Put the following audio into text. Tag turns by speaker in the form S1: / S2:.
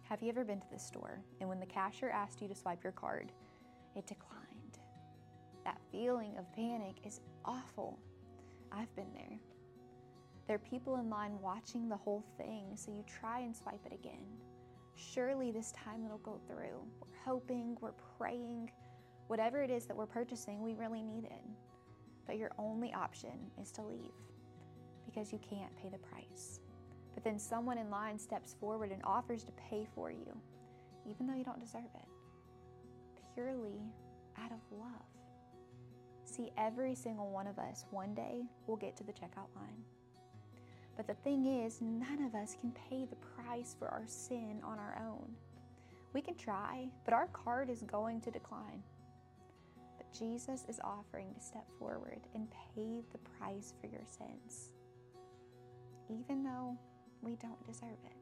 S1: Have you ever been to the store and when the cashier asked you to swipe your card, it declined? That feeling of panic is awful. I've been there. There are people in line watching the whole thing, so you try and swipe it again. Surely this time it'll go through. We're hoping, we're praying. Whatever it is that we're purchasing, we really need it. But your only option is to leave because you can't pay the price. But then someone in line steps forward and offers to pay for you, even though you don't deserve it, purely out of love. See, every single one of us one day will get to the checkout line. But the thing is, none of us can pay the price for our sin on our own. We can try, but our card is going to decline. But Jesus is offering to step forward and pay the price for your sins, even though we don't deserve it.